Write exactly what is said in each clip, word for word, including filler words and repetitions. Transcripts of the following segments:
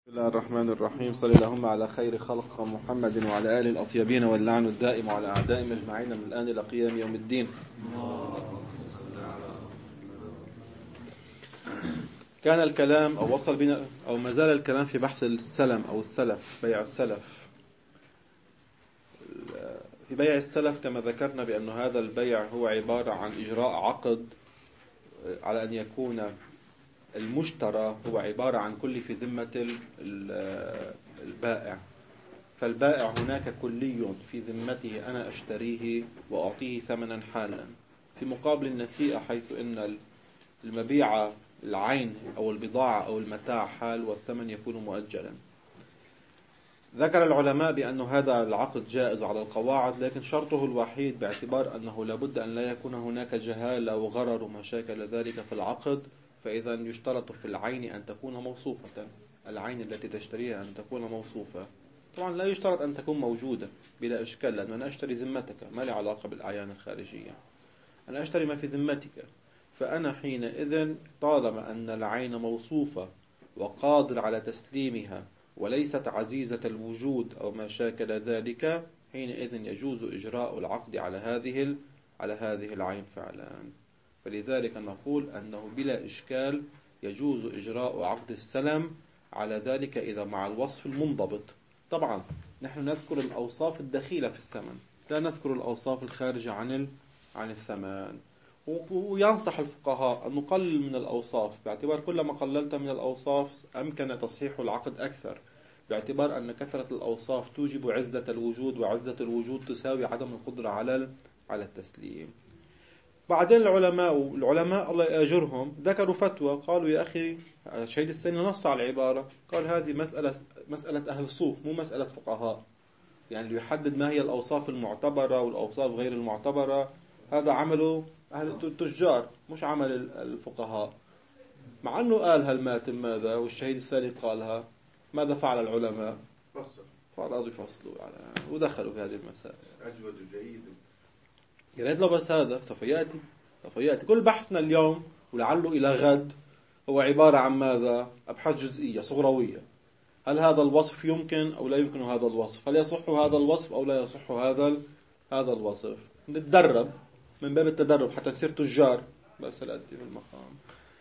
بسم الله الرحمن الرحيم. صلى اللهم على خير خلق محمد وعلى آله الأطيبين واللعن الدائم على أعدائهم أجمعين من الآن إلى قيام يوم الدين. كان الكلام أو وصل بنا أو ما زال الكلام في بحث السلم أو السلف، بيع السلف. في بيع السلف كما ذكرنا بأن هذا البيع هو عبارة عن إجراء عقد على أن يكون المشترى هو عبارة عن كل في ذمة البائع، فالبائع هناك كلي في ذمته أنا أشتريه وأعطيه ثمنا حالا في مقابل النسيئة، حيث أن المبيع العين أو البضاعة أو المتاع حال والثمن يكون مؤجلا. ذكر العلماء بأن هذا العقد جائز على القواعد، لكن شرطه الوحيد باعتبار أنه لابد أن لا يكون هناك جهالة وغرر ومشاكل ذلك في العقد، فإذا يشترط في العين أن تكون موصوفة، العين التي تشتريها أن تكون موصوفة. طبعا لا يشترط أن تكون موجودة بلا إشكال، لأنه أنا أشتري ذمتك، ما لي علاقة بالأعيان الخارجية، أنا أشتري ما في ذمتك. فأنا حينئذ طالما أن العين موصوفة وقادر على تسليمها وليست عزيزة الوجود أو ما شاكل ذلك، حينئذ يجوز إجراء العقد على هذه على هذه العين فعلا. فلذلك نقول أنه بلا إشكال يجوز إجراء عقد السلم على ذلك إذا مع الوصف المنضبط. طبعا نحن نذكر الأوصاف الدخيلة في الثمن، لا نذكر الأوصاف الخارجة عن عن الثمن. وينصح الفقهاء أن نقلل من الأوصاف، باعتبار كلما قللت من الأوصاف أمكن تصحيح العقد أكثر، باعتبار أن كثرة الأوصاف توجب عزة الوجود، وعزة الوجود تساوي عدم القدرة على على التسليم. بعدين العلماء العلماء الله يأجرهم ذكروا فتوى، قالوا يا أخي الشهيد الثاني نص على العبارة، قال هذه مسألة مسألة أهل صوف مو مسألة فقهاء، يعني اللي يحدد ما هي الأوصاف المعتبرة والأوصاف غير المعتبرة هذا عمله أهل التجار مش عمل الفقهاء. مع أنه قال هالماتم ماذا والشهيد الثاني قالها، ماذا فعل العلماء؟ فصل فأرادوا يفصلوا على ودخلوا في هذه المسائل. أجود جيد. قالت له بس هذا سوف يأتي سوف يأتي كل بحثنا اليوم ولعله إلى غد هو عبارة عن ماذا؟ أبحاث جزئية صغروية. هل هذا الوصف يمكن أو لا يمكن هذا الوصف؟ هل يصح هذا الوصف أو لا يصح هذا هذا الوصف؟ نتدرب من باب التدرب حتى نصير تجار. بس الأدي بالمقام.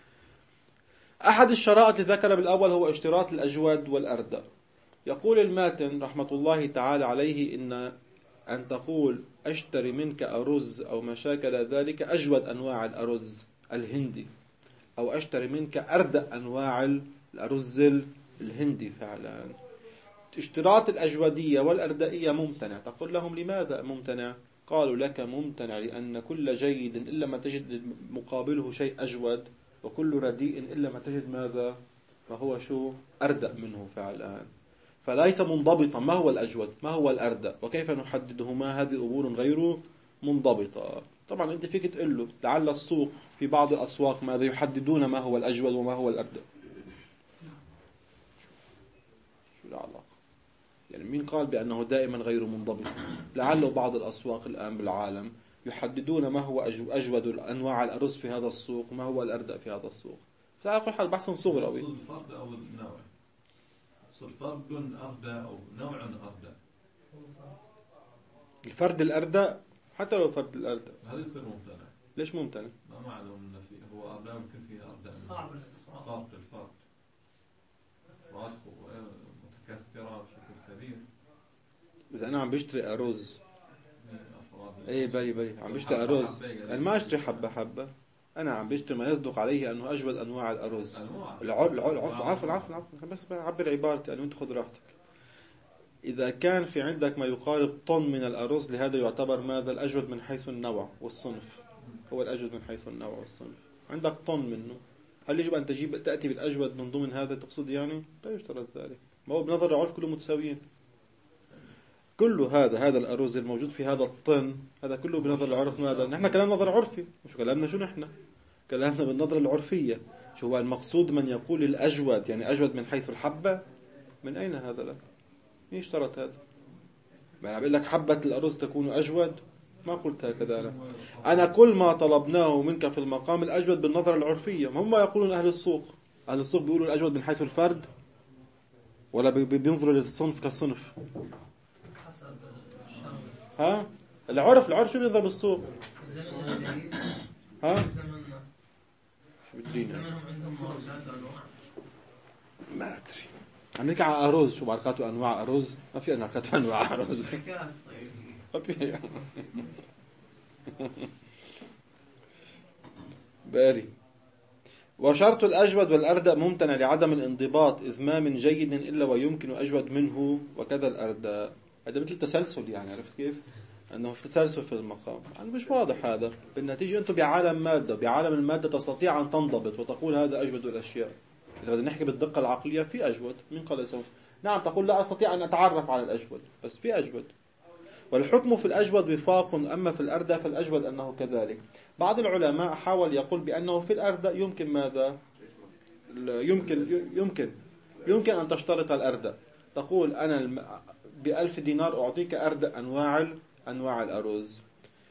أحد الشرائط اللي ذكر بالأول هو اشتراط الأجود والأردأ. يقول الماتن رحمة الله تعالى عليه إن أن تقول أشتري منك أرز أو ما شاكل ذلك أجود أنواع الأرز الهندي، أو أشتري منك أردأ أنواع الأرز الهندي فعلا. اشتراط الأجودية والأردائية ممتنع. تقول لهم لماذا ممتنع؟ قالوا لك ممتنع لأن كل جيد إلا ما تجد مقابله شيء أجود، وكل رديء إلا ما تجد ماذا؟ فهو شو؟ أردأ منه فعلا. فليس منضبطا ما هو الأجود ما هو الأردأ وكيف نحددهما، هذه أمور غير منضبطة. طبعا أنت فيك تقول له لعل السوق في بعض الأسواق ماذا يحددون ما هو الأجود وما هو الأردأ. شو العلاقة؟ يعني مين قال بأنه دائما غير منضبط؟ لعله بعض الأسواق الآن بالعالم يحددون ما هو أجود أنواع الأرز في هذا السوق وما هو الأردأ في هذا السوق. فعلى كل حال بحث صغروي. الفرد أو النوع، فرد أردى أو نوع أردى. الفرد الأردى حتى لو فرد الأردى هذا يصير ممتنع. ليش ممتنع؟ ما معلوم إن فيه هو أردى يمكن فيه أردى. صعب الاستخراج. فرد الفرد أفراد متكثرة بشكل كبير. إذا أنا عم بشتري أرز ايه بري بري عم بشتري حبة أرز، حبة أنا ما أشتري حبة حبة، أنا عم بشتري ما يصدق عليه أنه أجود أنواع الأرز. أنواع. العرف العرف عفوا عفوا عفوا بس بعبر عبارتي أنا وأنت خذ راحتك. إذا كان في عندك ما يقارب طن من الأرز، لهذا يعتبر ماذا؟ الأجود من حيث النوع والصنف، هو الأجود من حيث النوع والصنف. عندك طن منه، هل يجب أن تجيب تأتي بالأجود من ضمن هذا تقصد؟ يعني لا يشترط ذلك. ما هو بنظر العرف كله متساويين، كله هذا هذا الأرز الموجود في هذا الطن هذا كله بنظر العرف ماذا؟ نحن كلامنا نظر عرفي، مش كلامنا شو نحن كلامنا بالنظرة العرفية. شو هو المقصود من يقول الأجود يعني أجود من حيث الحبة؟ من أين هذا لك؟ مين اشترط هذا؟ ما أنا بقول لك حبة الأرز تكون أجود، ما قلت هكذا أنا. أنا كل ما طلبناه منك في المقام الأجود بالنظرة العرفية. ما هم يقولون أهل السوق أهل السوق بيقولوا الأجود من حيث الفرد ولا بينظروا للصنف كصنف؟ حسب الشغل. ها العرف العرف شو بينظر بالسوق؟ زمن الجديد. ها زمننا. شو بترينا؟ زمنهم عندهم ماركات وأنواع. ما ادري. عم نحكي عن أرز، شو ماركات وأنواع أرز؟ ما في ماركات وأنواع أرز. حكاية طيب. ما في. باري. وشرط الأجود والأردأ ممتنع لعدم الانضباط، إذ ما من جيد إلا ويمكن أجود منه، وكذا الأردأ. هذا مثل تسلسل، يعني عرفت كيف؟ أنه في تسلسل في المقام. يعني مش واضح هذا. بالنتيجة أنتم بعالم مادة، بعالم المادة تستطيع أن تنضبط وتقول هذا أجود الأشياء. إذا بدنا نحكي بالدقة العقلية في أجود، من قال يسوي؟ نعم تقول لا أستطيع أن أتعرف على الأجود، بس في أجود. والحكم في الأجود وفاق، أما في الأردأ فالأجود أنه كذلك. بعض العلماء حاول يقول بأنه في الأردأ يمكن ماذا؟ يمكن يمكن يمكن أن تشترط الأردأ، تقول أنا بألف دينار أعطيك أردأ أنواع أنواع الأرز.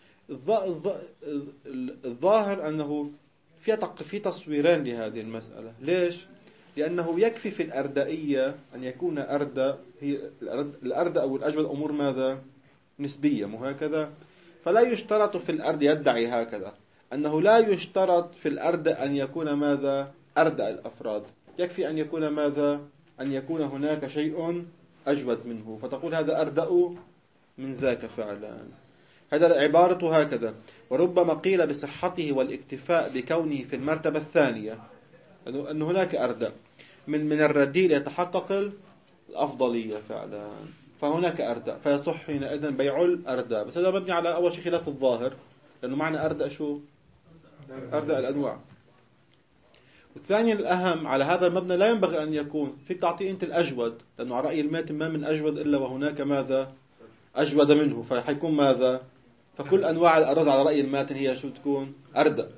الظاهر أنه في في تصويرين لهذه المسألة. ليش؟ لأنه يكفي في الأردائية أن يكون أردأ، هي الأردأ أو الأجود أمور ماذا؟ نسبية، مو هكذا؟ فلا يشترط في الأرض، يدعي هكذا أنه لا يشترط في الأرض أن يكون ماذا؟ أردأ الأفراد، يكفي أن يكون ماذا؟ أن يكون هناك شيء أجود منه، فتقول هذا أردأ من ذاك فعلا. هذا عبارته هكذا. وربما قيل بصحته والاكتفاء بكونه في المرتبة الثانية، أن هناك أردأ من من الرديل يتحقق الأفضلية فعلا، فهناك أردأ، فيصح حينئذ بيع الأردأ. بس هذا مبني على أول شيء خلاف الظاهر، لأنه معنى أردأ شو؟ أردأ الأنواع. والثاني الأهم على هذا المبنى لا ينبغي أن يكون فيك تعطي أنت الأجود، لأنه على رأي الماتن ما من أجود إلا وهناك ماذا؟ أجود منه، فحيكون ماذا؟ فكل أنواع الأرز على رأي الماتن هي شو تكون؟ أردأ.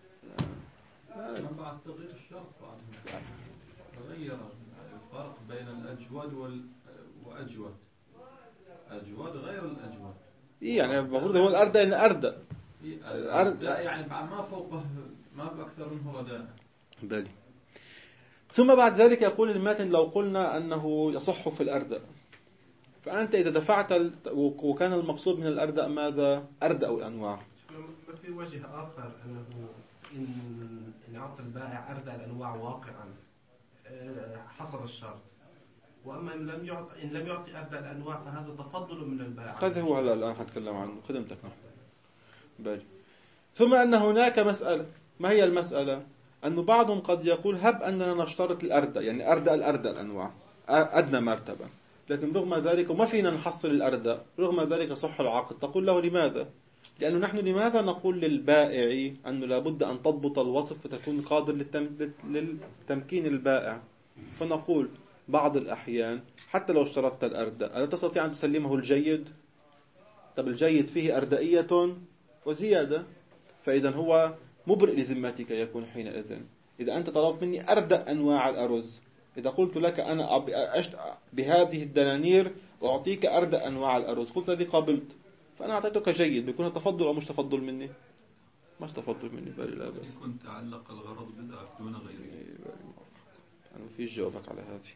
بعد تغيير الشرط بعد تغير الفرق بين الأجود والأجود. أجود غير الأجود. إيه يعني المفروض هو الأردأ إن أردأ. أردأ يعني ما فوقه، ما أكثر منه رداء. بلي. ثم بعد ذلك يقول الماتن لو قلنا أنه يصح في الأردأ، فأنت إذا دفعت وكان المقصود من الأردأ ماذا؟ أردأ الأنواع. ما في وجه آخر أنه إن إن يعطي البائع أردأ الأنواع واقعا حصل الشرط، وأما إن لم يعطي إن لم يعطي أردأ الأنواع فهذا تفضل من البائع. هذا هو هلا الآن حنتكلم عنه خدمتك. بلي. ثم أن هناك مسألة، ما هي المسألة؟ أنه بعضهم قد يقول هب أننا نشترط الأردأ، يعني أردأ الأردأ الأنواع أدنى مرتبة، لكن رغم ذلك وما فينا نحصل الأردأ، رغم ذلك صح العقد. تقول له لماذا؟ لأنه نحن لماذا نقول للبائع أنه لابد أن تضبط الوصف فتكون قادر للتمكين البائع؟ فنقول بعض الأحيان حتى لو اشترطت الأردأ ألا تستطيع أن تسلمه الجيد؟ طب الجيد فيه أردئية وزيادة، فإذا هو مبرئ لذمتك يكون حينئذ. إذا أنت طلبت مني أردأ أنواع الأرز، إذا قلت لك أنا بهذه الدنانير أعطيك أردأ أنواع الأرز، قلت لي قابلت، فأنا أعطيتك جيد، بيكون تفضل أو مش تفضل مني؟ مش تفضل مني. بل لا بس كنت تعلق الغرض بذلك دون غيره. أنا ما فيش جوابك على هذه.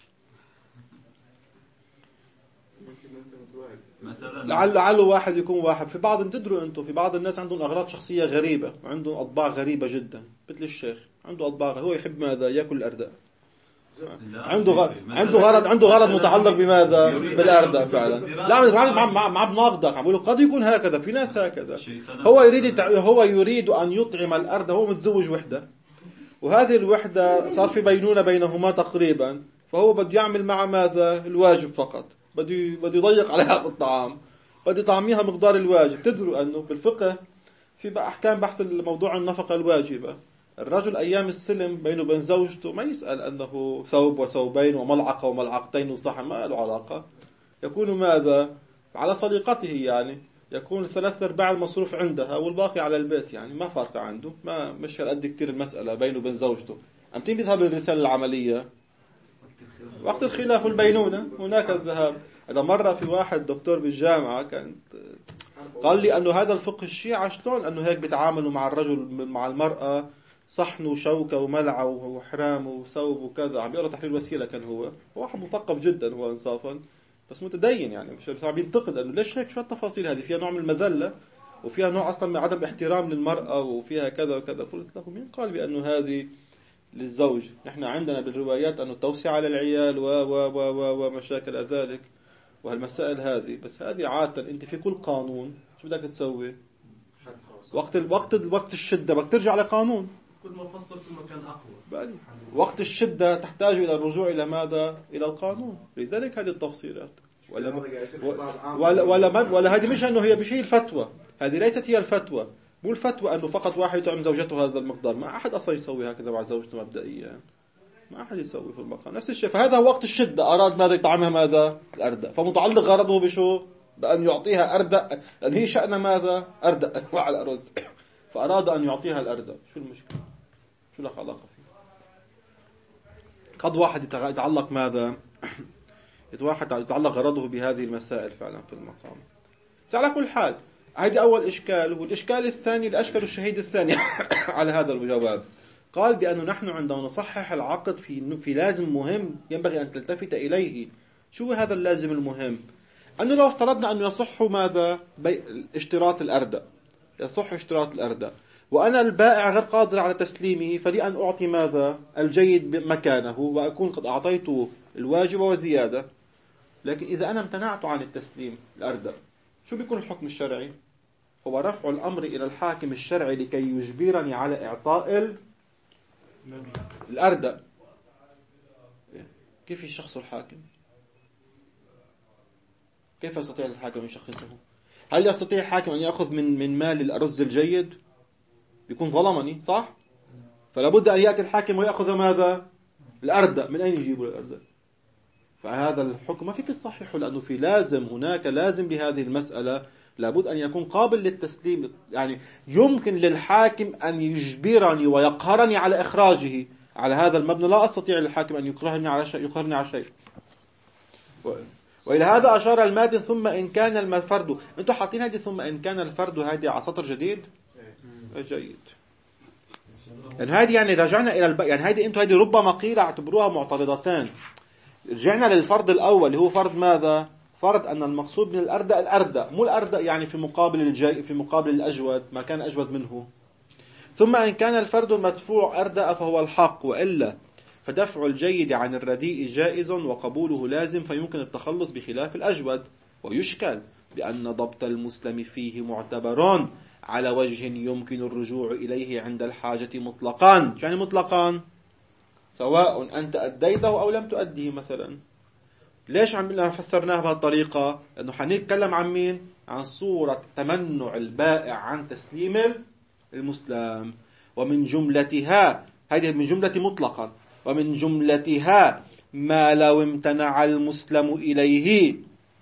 لعل لعله واحد يكون واحد في بعض، تدروا أنتم في بعض الناس عندهم أغراض شخصية غريبة، وعندهم أطباع غريبة جدا، مثل الشيخ عنده أطباع، هو يحب ماذا؟ يأكل الأرداء. عنده غرض عنده غرض عنده غرض متعلق بماذا؟ بالأرداء فعلا. لا مع مع مع بناقضك، عم بقول قد يكون هكذا، في ناس هكذا. هو يريد هو يريد أن يطعم الأرداء، هو متزوج وحدة، وهذه الوحدة صار في بينونة بينهما تقريبا، فهو بده يعمل مع ماذا؟ الواجب فقط، بده بده يضيق عليها بالطعام، بده يطعميها مقدار الواجب. تدروا أنه بالفقه في أحكام بحث الموضوع النفقة الواجبة، الرجل أيام السلم بينه وبين زوجته ما يسأل أنه ثوب وثوبين وملعقة وملعقتين وصحن، ما له علاقة، يكون ماذا؟ على صديقته، يعني يكون ثلاث أرباع المصروف عندها والباقي على البيت، يعني ما فارق عنده، ما مش هالقد كتير المسألة بينه وبين زوجته. أمتين بيذهب للرسالة العملية وقت الخلاف والبينونة، هناك الذهاب. إذا مرة في واحد دكتور بالجامعة كانت قال لي أنه هذا الفقه الشيعة شلون أنه هيك بيتعاملوا مع الرجل مع المرأة صحن وشوكة وملعة وحرام وثوب وكذا، عم يقرأ تحرير وسيلة. كان هو هو واحد مثقف جدا هو إنصافا، بس متدين يعني، مش عم ينتقد انه ليش هيك، شو التفاصيل هذه، فيها نوع من المذلة وفيها نوع اصلا من عدم احترام للمرأة وفيها كذا وكذا. قلت له مين قال بانه هذه للزوج؟ نحن عندنا بالروايات انه التوسعة على العيال و و و و ومشاكل ذلك وهالمسائل هذه. بس هذه عادة انت في كل قانون شو بدك تسوي؟ وقت الوقت وقت الشدة بدك ترجع لقانون، كل ما فصل كل ما كان أقوى. بل وقت الشدة تحتاج إلى الرجوع إلى ماذا؟ إلى القانون. لذلك هذه التفصيلات. ولا ولا ولا, ولا هذه مش أنه هي بشيء الفتوى، هذه ليست هي الفتوى. مو الفتوى أنه فقط واحد يطعم زوجته هذا المقدار، ما أحد أصلا يسوي هكذا مع زوجته مبدئيا، ما أحد يسوي في المقام. نفس الشيء، فهذا وقت الشدة أراد ماذا؟ يطعمها ماذا؟ الأردأ. فمتعلق غرضه بشو؟ بأن يعطيها أردأ، لأن هي شأن ماذا؟ أردأ أنواع الأرز، فأراد أن يعطيها الأردأ. شو المشكلة؟ شو له علاقة فيه؟ قد واحد يتعلق ماذا؟ واحد يتعلق غرضه بهذه المسائل فعلا في المقام. على كل حال هذا أول إشكال. والإشكال الثاني الأشكال الشهيد الثاني على هذا الجواب، قال بأنه نحن عندما نصحح العقد في في لازم مهم ينبغي أن تلتفت إليه. شو هذا اللازم المهم؟ أنه لو افترضنا أنه يصح ماذا؟ اشتراط الأردأ، يصح اشتراط الأردأ، وأنا البائع غير قادر على تسليمه، فلي أن أعطي ماذا؟ الجيد مكانه وأكون قد أعطيته الواجب وزيادة. لكن إذا أنا امتنعت عن التسليم الأردأ، شو بيكون الحكم الشرعي؟ هو رفع الأمر إلى الحاكم الشرعي لكي يجبرني على إعطاء الأردأ. كيف يشخص الحاكم؟ كيف يستطيع الحاكم أن يشخصه؟ هل يستطيع الحاكم أن يأخذ من من مال الأرز الجيد؟ بيكون ظلمني، صح؟ فلا بد أن يأتي الحاكم ويأخذ ماذا؟ الأردأ. من أين يجيب الأردأ؟ فهذا الحكم ما فيك تصححه، لأنه في لازم، هناك لازم لهذه المسألة، لابد أن يكون قابل للتسليم. يعني يمكن للحاكم أن يجبرني ويقهرني على إخراجه على هذا المبنى، لا أستطيع للحاكم أن يقهرني على شيء يقهرني على شيء. وإلى هذا أشار الماتن. ثم إن كان الفرد، أنتم حاطين هذه ثم إن كان الفرد هذه على سطر جديد جيد، يعني هذه يعني رجعنا إلى الب... يعني هذه أنتم هذه ربما قيل اعتبروها معترضتان. رجعنا للفرد الأول اللي هو فرد ماذا؟ فرد أن المقصود من الأردأ الأردأ، مو الأردأ يعني في مقابل الجي في مقابل الأجود ما كان أجود منه. ثم إن كان الفرد المدفوع أردأ فهو الحق، وإلا فدفع الجيد عن الرديء جائز وقبوله لازم، فيمكن التخلص بخلاف الأجود. ويشكل بأن ضبط المسلم فيه معتبر على وجه يمكن الرجوع إليه عند الحاجة مطلقا. يعني مطلقا سواء أنت أديته أو لم تؤديه مثلا. ليش عم فسرناها بهالطريقة؟ لأنه حنتكلم عن مين؟ عن صورة تمنع البائع عن تسليم المسلم. ومن جملتها، هذه من جملة مطلقا، ومن جملتها ما لو امتنع المسلم إليه.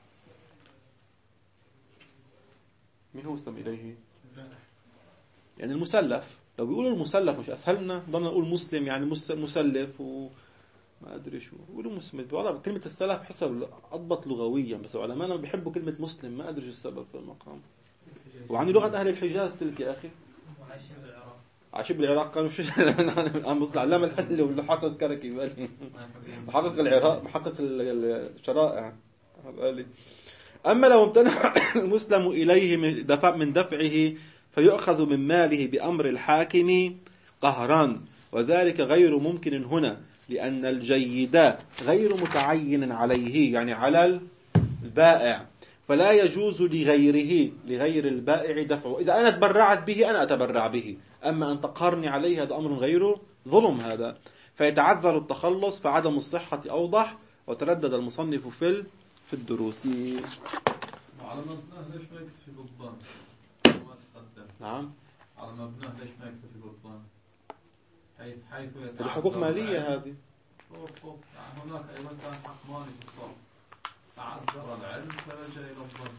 مين هو مسلم إليه؟ يعني المسلف. لو بيقولوا المسلف مش أسهلنا؟ ضلنا نقول مسلم يعني مسلف وما أدري شو يقولوا مسلم. بيقولوا كلمة السلف حسب أضبط لغويا، بس علماء بيحبوا كلمة مسلم، ما أدري شو السبب في المقام. وعني لغة أهل الحجاز تلك يا أخي. عايشين بالعراق كانوا شو عم بطلع علامة الحل والحقق كركي بالي محقق العراق محقق الشرائع بالي. أما لو امتنع المسلم إليه من دفعه فيؤخذ من ماله بأمر الحاكم قهرا، وذلك غير ممكن هنا لأن الجيد غير متعين عليه، يعني على البائع، فلا يجوز لغيره لغير البائع دفعه. إذا أنا تبرعت به أنا أتبرع به، أما أن تقهرني عليه هذا أمر غير ظلم هذا. فيتعذر التخلص، فعدم الصحة أوضح. وتردد المصنف في في الدروس. على مبناه ليش ما يكتفي بالضمان؟ ما تقدم. نعم. على مبناه ليش ما يكتفي بالضمان؟ حيث حيث هذه حقوق مالية هذه. يعني هناك أيضا كان حق مالي في الصرف. تعذر العلم فلجأ إلى الظن.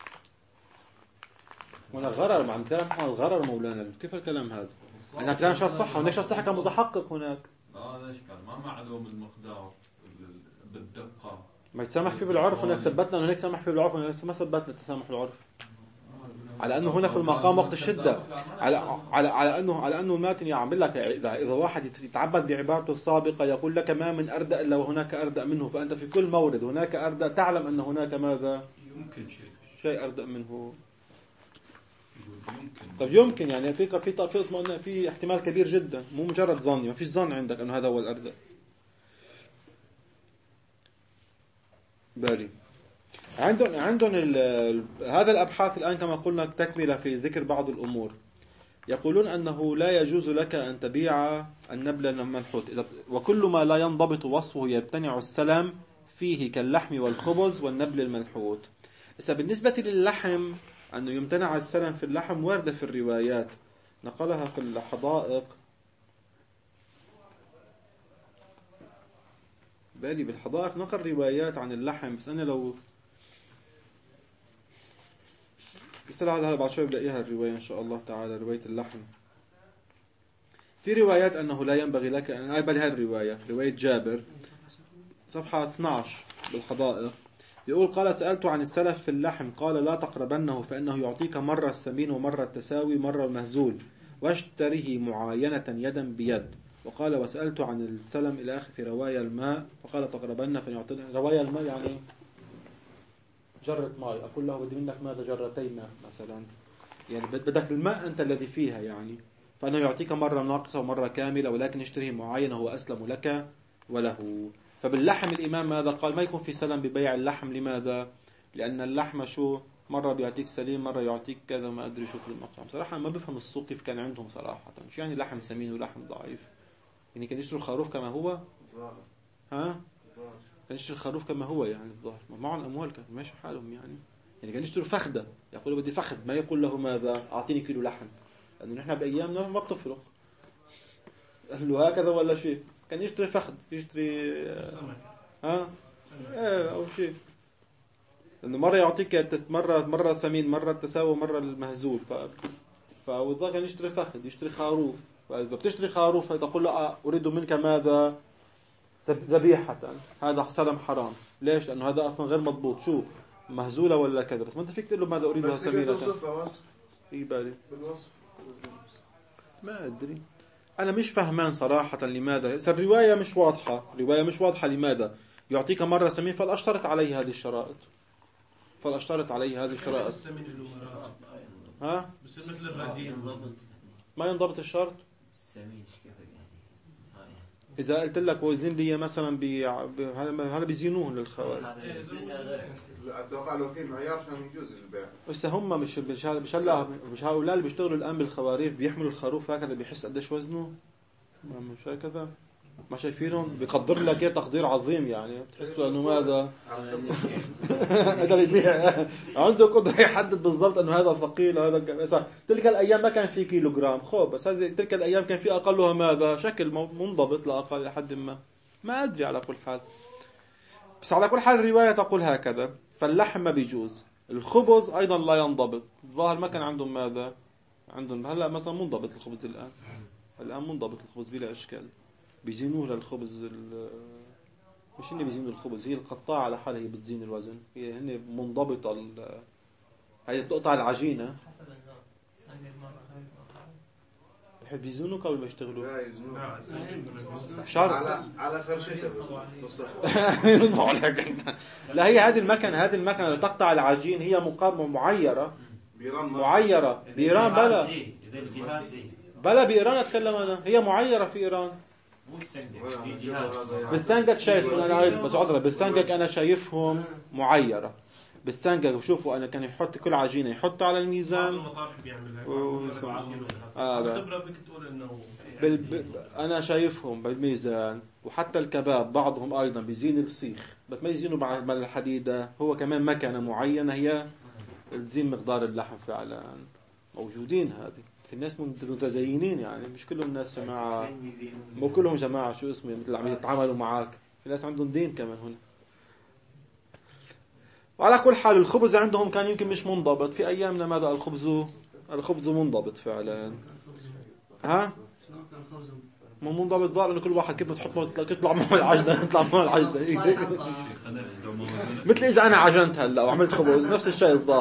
ولا غرر مع الكلام عن الغرر مولانا، كيف الكلام هذا؟ أنا كلام شرط صحة، هناك شرط صحة كان متحقق هناك. لا ليش كان ما معلوم المقدار بالدقة. ما يتسامح فيه بالعرف، هناك ثبتنا أنه هناك سامح فيه بالعرف، هناك ما ثبتنا التسامح بالعرف. على انه هنا في المقام وقت الشده، على على على انه على انه الماتن يعمل لك اذا اذا واحد يتعبد بعبارته السابقه يقول لك ما من اردأ الا وهناك اردأ منه، فانت في كل مورد هناك اردأ تعلم ان هناك ماذا؟ يمكن شيء شيء اردأ منه. يمكن. طب يمكن يعني في في في في احتمال كبير جدا، مو مجرد ظن، ما فيش ظن عندك انه هذا هو الاردأ. بالي عندهم عندهم هذا الابحاث الان كما قلنا تكمله في ذكر بعض الامور. يقولون انه لا يجوز لك ان تبيع النبل المنحوت، وكل ما لا ينضبط وصفه يمتنع السلم فيه كاللحم والخبز والنبل المنحوت. إذا بالنسبه للحم انه يمتنع السلم في اللحم وارده في الروايات، نقلها في الحدائق بالي بالحدائق نقل روايات عن اللحم، بس انا لو بسأل على هذا بعد شوي بلاقيها الرواية إن شاء الله تعالى، رواية اللحم. في روايات أنه لا ينبغي لك أن أقبل هذه الرواية، رواية جابر صفحة اثني عشر بالحدائق، يقول قال سألت عن السلف في اللحم قال لا تقربنه فإنه يعطيك مرة السمين ومرة التساوي مرة المهزول واشتريه معاينة يدا بيد. وقال وسألت عن السلم إلى آخر في رواية الماء فقال تقربنه فإن يعطيك رواية الماء يعني جرة ماء، أقول له بدي منك ماذا جرتين ماء مثلا، يعني بدك الماء أنت الذي فيها يعني، فأنه يعطيك مرة ناقصة ومرة كاملة ولكن اشتريه معاينة هو أسلم لك وله. فباللحم الإمام ماذا قال؟ ما يكون في سلم ببيع اللحم. لماذا؟ لأن اللحم شو مرة بيعطيك سليم مرة يعطيك كذا، ما أدري شو في المقام صراحة. ما بفهم السوق كيف كان عندهم صراحة، شو يعني لحم سمين ولحم ضعيف؟ يعني كان يشتروا الخروف كما هو، ها كان يشتري الخروف كما هو يعني الظاهر، ما معهم أموال كان ماشي حالهم يعني. يعني كان يشتروا فخدة، يقولوا بدي فخد، ما يقول له ماذا أعطيني كيلو لحم، لأنه نحن بأيامنا ما بتفرق قال له هكذا ولا شيء. كان يشتري فخد، يشتري ها ايه أو شيء، لأنه مرة يعطيك مرة مرة سمين مرة التساوي مرة المهزول. ف فالظاهر كان يشتري فخد، يشتري خروف. فإذا بتشتري خروف تقول له أريد منك ماذا؟ ذبيحة. هذا سلم حرام. ليش؟ لأنه هذا أصلا غير مضبوط، شو مهزولة ولا كذا، بس ما أنت فيك تقول له ماذا أريدها سمينة. وصف في بالي بالوصف ما أدري، أنا مش فهمان صراحة لماذا. الرواية مش واضحة، الرواية مش واضحة لماذا يعطيك مرة سمين، فالأشترط عليه هذه الشرائط، فالأشترط عليه هذه الشرائط. ها بس مثل الرديء ما ينضبط الشرط. إذا قلت لك وزن لي مثلا بي... هذا بيزينوه للخوارج. أتوقع لو في معيار عشان يجوز البيع. بس هم مش مش مش هلا مش هؤلاء اللي بيشتغلوا الآن بالخواريف بيحملوا الخروف هكذا بيحس قديش وزنه، ما مش هكذا، ما شايفينهم بيقدر لك ايه تقدير عظيم يعني، بتحسوا انه ماذا هذا بيبيع عنده قدره يحدد بالضبط انه هذا ثقيل هذا. تلك الايام ما كان في كيلو جرام خب، بس هذه تلك الايام كان في اقلها ماذا شكل منضبط لاقل لحد ما ما ادري. على كل حال بس على كل حال الروايه تقول هكذا. فاللحم ما بيجوز، الخبز ايضا لا ينضبط. الظاهر ما كان عندهم ماذا عندهم هلا مثلا منضبط الخبز الان، الان منضبط الخبز بلا اشكال. بيزينوه للخبز مش إني بيزينوا الخبز، هي القطاعة على حالها هي بتزين الوزن، هي هن منضبطة ال... هي تقطع العجينة حسب النوع. سنجد مرة غير بحب بيزينوه قبل ما يشتغلوا. لا يزنوه شرط على على فرشته بالصح. لا هي هذه المكنة هذه المكنة اللي تقطع العجين هي مقام معيرة معيرة بإيران. بلا بلا بإيران أتكلم أنا، هي معيرة في إيران. بالسنجك شايف أنا بس عذرا بالسنجك أنا شايفهم معيرة. بالسنجك بشوفوا أنا كان يحط كل عجينة يحط على الميزان. المطارح بيعملها. آه الخبرة فيك تقول إنه بال... ب... أنا شايفهم بالميزان. وحتى الكباب بعضهم أيضا بيزين السيخ، بس ما يزينوا مع الحديدة، هو كمان مكنة معينة هي تزين مقدار اللحم. فعلا موجودين هذه في الناس متدينين يعني، مش كلهم الناس جماعة، مو كلهم جماعة شو اسمه مثل عم يتعاملوا معاك، في ناس عندهم دين كمان هنا. وعلى كل حال الخبز عندهم كان يمكن مش منضبط. في أيامنا ماذا الخبز الخبز منضبط فعلا. ها مو منضبط ظاهر إنه كل واحد كيف بتحط يطلع معه العجنة يطلع معه العجنة مثل إذا أنا عجنت هلا وعملت خبز نفس الشيء الظاهر.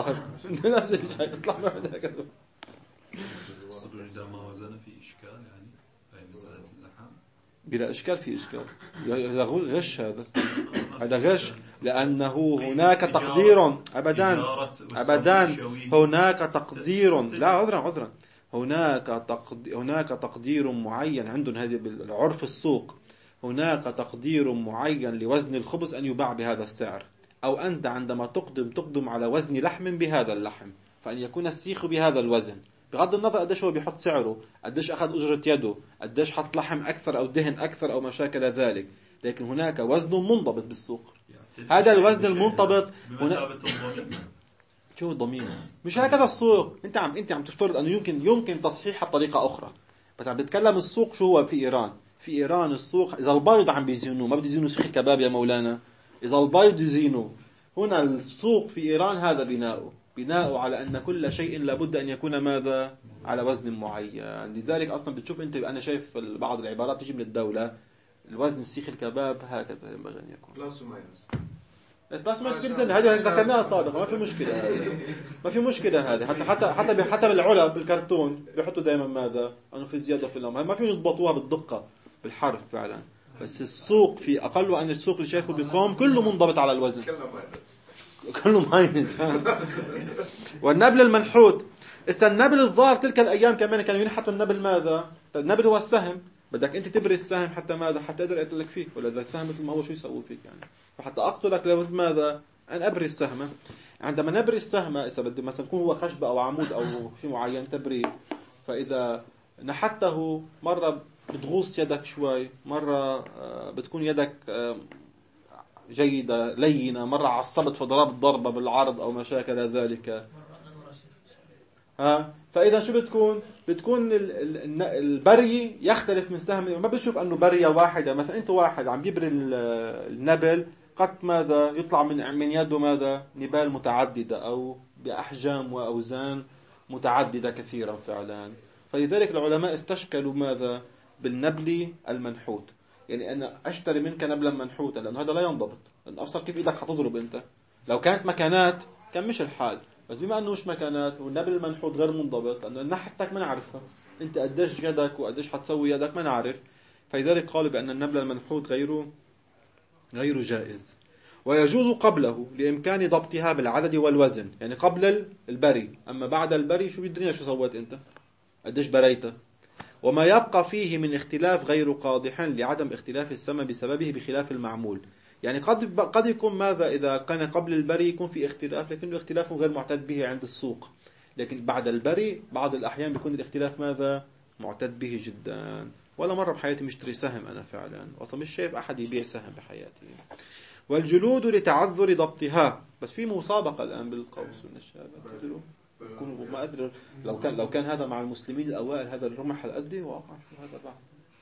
نفس الشيء تطلع معه هكذا. يقصدون إذا ما وزن في إشكال يعني أي مسألة اللحم بلا إشكال في إشكال. هذا غش، هذا هذا غش، لأنه هناك تقدير أبدا أبدا هناك تقدير لا عذرا عذرا هناك تقدير هناك تقدير معين عندهم هذه بالعرف السوق. هناك تقدير معين لوزن الخبز أن يباع بهذا السعر، أو أنت عندما تقدم تقدم على وزن لحم بهذا اللحم، فأن يكون السيخ بهذا الوزن بغض النظر قديش هو بيحط سعره، قديش أخذ أجرة يده، قديش حط لحم أكثر أو دهن أكثر أو ما شاكل ذلك، لكن هناك وزن منضبط بالسوق. هذا الوزن المنضبط هنا شو ضمين؟ مش هكذا السوق. أنت عم أنت عم تفترض أنه يمكن يمكن تصحيحها بطريقة أخرى، بس عم بتكلم السوق شو هو في إيران. في إيران السوق إذا البيض عم بيزينوه ما بده يزينوا سيخ كباب يا مولانا، إذا البيض يزينوه. هنا السوق في إيران هذا بناؤه بناؤه على أن كل شيء لابد أن يكون ماذا على وزن معين. لذلك أصلا بتشوف أنت أنا شايف بعض العبارات تجي من الدولة الوزن السيخ الكباب هكذا ينبغي أن يكون بلس وماينس. بس مشكلة هذه ذكرناها سابقا، ما في مشكلة هذه ما في مشكلة هذه حتى حتى حتى حتى بالعلب بالكرتون بيحطوا دائما ماذا أنه في زيادة في الأمر، ما في يضبطوها بالدقة بالحرف فعلا. بس السوق في أقل وأن السوق اللي شايفه بيقوم كله منضبط على الوزن كله ماينس. والنبل المنحوت إذا النبل الظاهر تلك الأيام كمان كانوا ينحتوا النبل ماذا؟ النبل هو السهم، بدك أنت تبري السهم حتى ماذا؟ حتى أقدر أقتلك فيه، ولا إذا السهم مثل ما هو شو يسوي فيك يعني؟ فحتى أقتلك لابد ماذا؟ أن أبري السهم. عندما نبري السهم إذا بدي مثلا يكون هو خشبة أو عمود أو شيء معين تبري، فإذا نحته مرة بتغوص يدك شوي، مرة بتكون يدك جيدة لينة، مرة عصبت فضربت ضربة بالعرض أو ما شاكل ذلك. ها فإذا شو بتكون؟ بتكون البري يختلف من سهم، ما بتشوف أنه برية واحدة. مثلا أنت واحد عم يبري النبل قد ماذا يطلع من من يده ماذا نبال متعددة أو بأحجام وأوزان متعددة كثيرا فعلا. فلذلك العلماء استشكلوا ماذا بالنبل المنحوت، يعني أنا أشتري منك نبلا منحوتا لأنه هذا لا ينضبط، لأن أفصل كيف إيدك حتضرب أنت. لو كانت مكانات كان مش الحال، بس بما أنه مش مكانات والنبل المنحوت غير منضبط لأنه نحتك ما نعرفها، أنت قديش يدك وقديش حتسوي يدك ما نعرف. فلذلك قالوا بأن النبل المنحوت غير غير جائز، ويجوز قبله لإمكان ضبطها بالعدد والوزن، يعني قبل البري. أما بعد البري شو بيدرينا شو سويت أنت قديش بريته. وما يبقى فيه من اختلاف غير قادح لعدم اختلاف السماء بسببه بخلاف المعمول، يعني قد قد يكون ماذا إذا كان قبل البري يكون في اختلاف، لكنه اختلاف غير معتد به عند السوق. لكن بعد البري بعض الأحيان بيكون الاختلاف ماذا معتد به جدا. ولا مرة بحياتي مشتري سهم أنا فعلا، أصلا مش شايف أحد يبيع سهم بحياتي. والجلود لتعذر ضبطها، بس في مسابقة الآن بالقوس والنشاب تدروا كونوا ما أدري لو كان لو كان هذا مع المسلمين الأوائل هذا الرمح الأدي واقع هذا بعد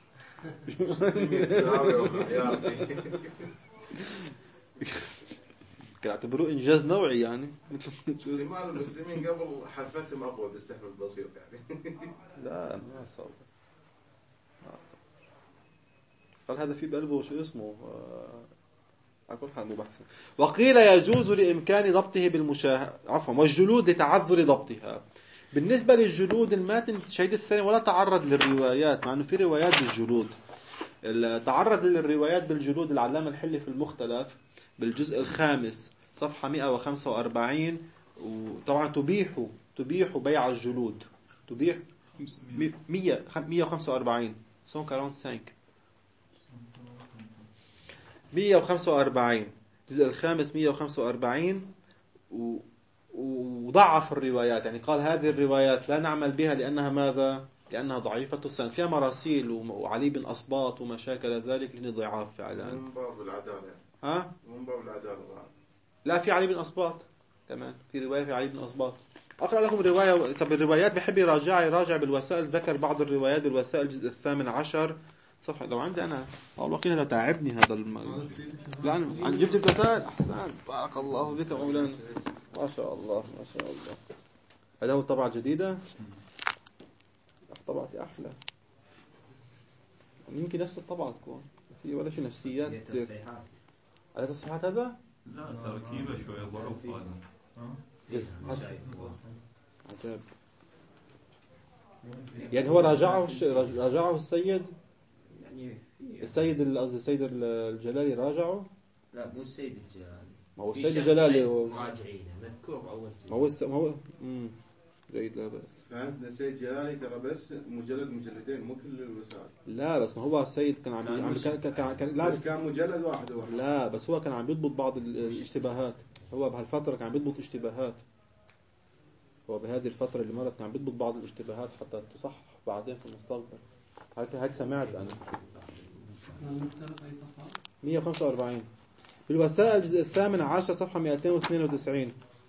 كان اعتبروه إنجاز نوعي يعني. احتمال المسلمين قبل حرفتهم أقوى بالسهم البسيط يعني. لا ما صار ما صار قال هذا في بقلبه شو اسمه أقول حال مبحث. وقيل يجوز لإمكان ضبطه بالمشاهدة عفوا والجلود لتعذر ضبطها. بالنسبة للجلود الماتن شهيد الثاني ولا تعرض للروايات، مع أنه في روايات بالجلود. تعرض للروايات بالجلود العلامة الحلي في المختلف بالجزء الخامس صفحة مئة وخمسة وأربعين، وطبعا تبيح تبيح بيع الجلود، تبيح مئة وخمسة وأربعين سون كارونت سانك مئة وخمسة وأربعين الجزء الخامس مئة وخمسة وأربعين، وضعف الروايات، يعني قال هذه الروايات لا نعمل بها لأنها ماذا؟ لأنها ضعيفة السند، فيها مراسيل وعلي بن أصباط ومشاكل ذلك لأنه ضعاف فعلا. من باب العدالة. ها؟ من باب العدالة. لا في علي بن أصباط كمان، في رواية في علي بن أصباط. أقرأ لكم رواية. طب الروايات بحب يراجع يراجع بالوسائل، ذكر بعض الروايات بالوسائل الجزء الثامن عشر صفحة. لو عندي أنا والله قيل هذا تعبني هذا الم... لا أنا جبت الوسائل. أحسن بارك الله بك مولانا ما شاء الله ما شاء الله. هذا هو الطبعة الجديدة. طبعتي أحلى يمكن نفس الطبعة تكون بس هي ولا شيء نفسيات تصحيحات. على تصحيحات هذا؟ لا تركيبة شوية ضعف هذا. عجب. يعني هو راجعه الش- راجعه السيد يعني السيد ال- قصدي السيد ال- الجلالي راجعه. لا مو السيد الجلالي. ما هو في السيد شخصين الجلالي و- مراجعينه مذكور أول جزء. ما هو الس- ما هو امم جيد لا بأس. فهمت السيد جلالي ترى بس مجلد مجلدين مو كل الوسائل. لا بس ما هو السيد كان عم عم- كان كان كان- كان لا بس بس كان مجلد واحد واحد. لا بس هو كان عم يضبط بعض ال- الاشتباهات. هو بهالفترة كان عم يضبط اشتباهات. هو بهذه الفترة اللي مرت كان عم يضبط بعض الاشتباهات حتى تصحح بعدين في المستقبل. هيك هيك سمعت أنا. مئة وخمسة وأربعين في الوسائل الجزء الثامن عشر صفحة مئتين واثنين وتسعين.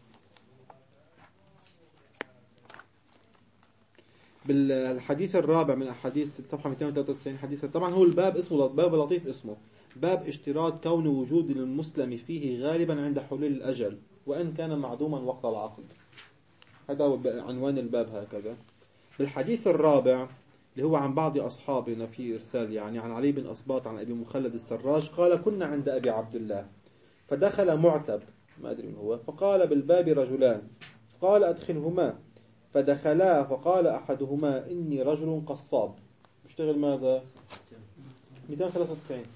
بالحديث الرابع من أحاديث صفحة مئتين وثلاثة وتسعين حديث. طبعا هو الباب اسمه باب لطيف اسمه باب اشتراط كون وجود المسلم فيه غالبا عند حلول الأجل وإن كان معدوما وقت العقد. هذا هو عنوان الباب هكذا. بالحديث الرابع اللي هو عن بعض أصحابنا في إرسال يعني عن علي بن أصباط عن أبي مخلد السراج قال كنا عند أبي عبد الله فدخل معتب ما أدري من هو فقال بالباب رجلان قال أدخلهما فدخلا فقال أحدهما إني رجل قصاب اشتغل ماذا مئتين وثلاثة وتسعين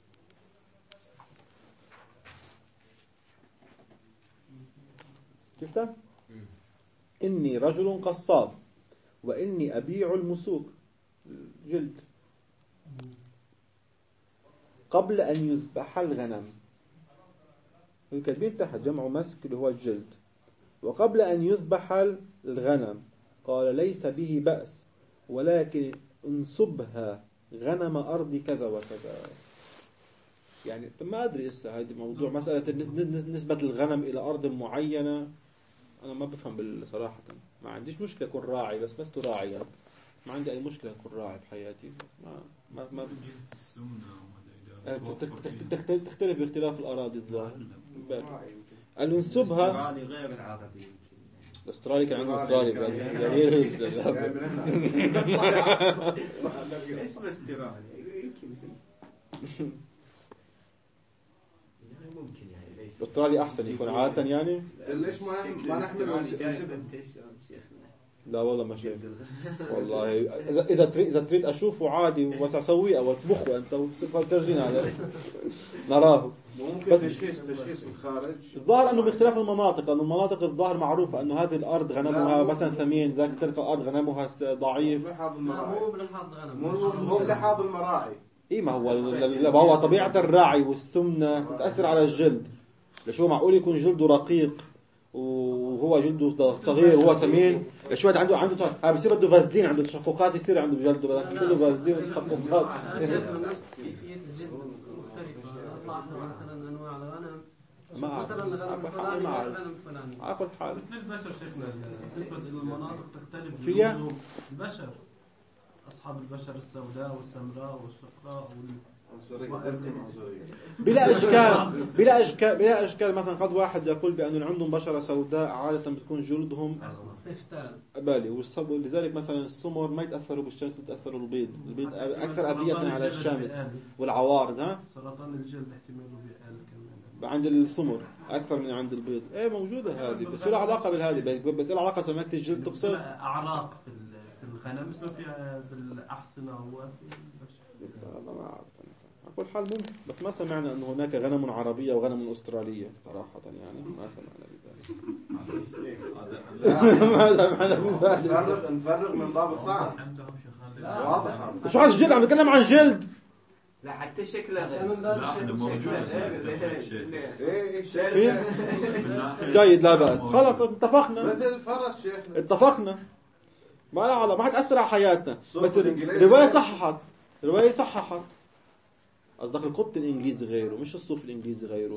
شفته إني رجل قصاب وإني أبيع المسوك جلد قبل أن يذبح الغنم كاتبين تحت جمع مسك اللي هو الجلد وقبل أن يذبح الغنم قال ليس به بأس ولكن انصبها غنم أرض كذا وكذا. يعني ما أدري إسا هذا موضوع مسألة نسبة الغنم إلى أرض معينة أنا ما بفهم بصراحة. ما عنديش مشكلة أكون راعي بس بس راعيا ما عندي أي مشكلة أكون راعي بحياتي ما ما ما تختلف تختلف باختلاف الأراضي الظاهر. الانسبها الأسترالي غير العربي. الأسترالي كان عنده أسترالي اسمه استرالي يمكن ممكن يعني ليس الأسترالي أحسن يكون عادة يعني. ليش ما ما نحمل لا والله ما شايف والله إذا إذا تريد إذا تريد أشوفه عادي وتسويه أو تطبخه أنت وتسجلين عليه نراه. ممكن تشخيص تشخيص بالخارج. الظاهر أنه باختلاف المناطق أنه المناطق الظاهر معروفة أنه هذه الأرض غنمها مثلا ثمين ذاك تلك الأرض غنمها ضعيف. مو بلحاظ غنم مو بلحاظ المراعي. إيه ما هو ما هو طبيعة الراعي والسمنة تأثر على الجلد. لشو معقول يكون جلده رقيق وهو جلده صغير وهو سمين. شو هذا عنده عنده ها بيصير بده فازلين عنده تشققات يصير عنده بجلده بدك كله فازلين وتشققات. أنا شايف نفس كيفية الجلد مختلفة. أطلع مثلا أنواع الغنم ما مثلا الغنم الفلاني غير الغنم الفلاني. عقل حال. مثل البشر شيخنا بالنسبة للمناطق تختلف فيها جلودهم. البشر أصحاب البشر السوداء والسمراء والشقراء وال بلا إشكال بلا إشكال بلا إشكال مثلا قد واحد يقول بأن عندهم بشرة سوداء عادة بتكون جلدهم صفتان بالي والصب لذلك مثلا السمر ما يتأثروا بالشمس بتأثروا البيض البيض أكثر أذية على الشمس والعوارض. ها سرطان الجلد احتماله بيقل كمان عند السمر أكثر من عند البيض. إيه موجودة هذه بس شو العلاقة بالهذه بس العلاقة سماكة الجلد تقصد أعراق في في الغنم مثل فيها بالأحصنة وفي البشر. ما أعرف أقول حال ممكن بس ما سمعنا أن هناك غنم عربية وغنم أسترالية صراحة يعني ما سمعنا بذلك. ما سمعنا بذلك. نفرغ نفرغ من باب الطعام. واضح. شو عن الجلد عم نتكلم عن جلد. لا حتى شكله لا أنا موجود ايه جيد لا بأس خلاص اتفقنا مثل الفرس شيخنا اتفقنا ما لا على ما حتأثر على حياتنا بس الرواية صححت الرواية صححت قصدك القط الإنجليزي غيره مش الصوف الإنجليزي غيره.